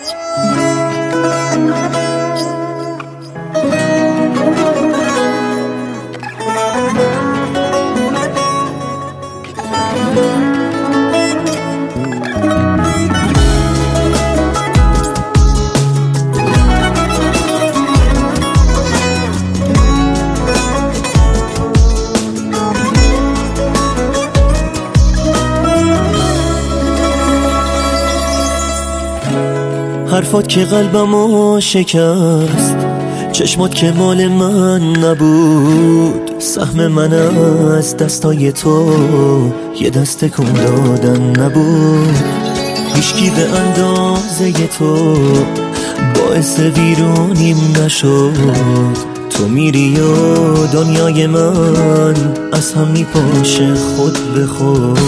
حرفات که قلبمو شکست، چشمات که مال من نبود، سهم من از دستای تو یه دست کن دادن نبود. هیچکی به اندازه تو باعث ویرونیم نشد. تو میری و دنیای من از هم میپاشه خود به خود.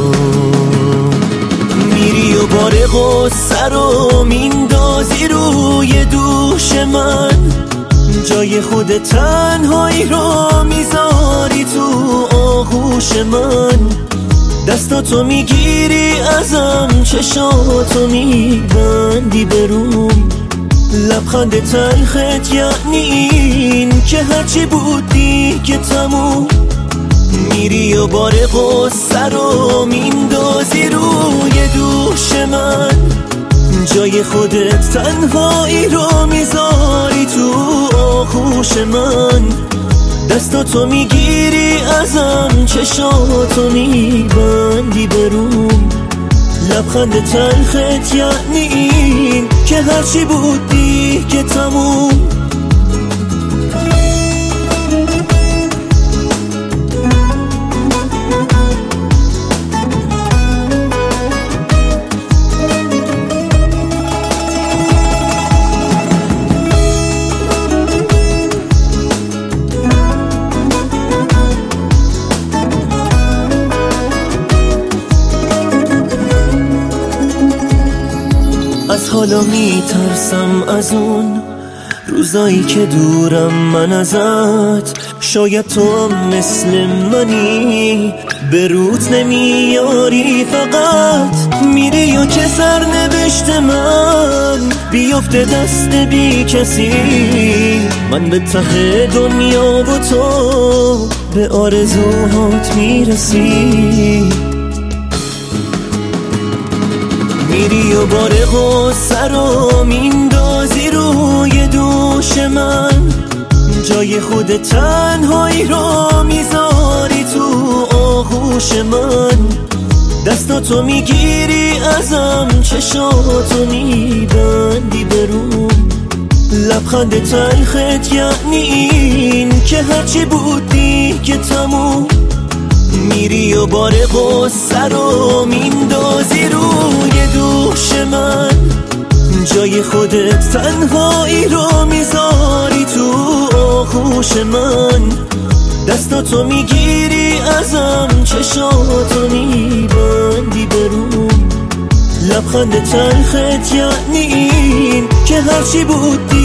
میری و بار غصه رو میندازی روی دوش من، جای خود تنهایی رو میذاری تو آغوش من. دستاتو میگیری ازم، چشاتو میبندی بروم، لبخند تلخت یعنی این که هرچی بود دیگه تموم. میری و بار غصه رو میندازی روی دوش من، جای خودت تنهایی رو میذاری تو آغوش من. دستاتو میگیری ازم، چشاتو میبندی بروم، لبخند تلخت یعنی این که هرچی بود دیگه تموم. از حالا میترسم از اون روزایی که دورم من ازت. شاید تو هم مثل منی، به روت نمیاری، فقط میری و که سرنوشت من بیفته دست بی کسی. من به ته دنیا و تو به آرزوهات میرسی. میری و بار غصه رو میندازی روی دوش من، جای خود تنهایی رو میذاری تو آغوش من. دستاتو میگیری ازم، چشاتو میبندی بروم، لبخند تلخت یعنی این که هرچی بود دیگه تموم. میری و بار غصه رو میندازی روی دوش من، جای خودت تنهایی رو میذاری تو آغوش من. دستاتو میگیری ازم، چشاتو میبندی بروم، لبخند تلخت یعنی این که هرچی بود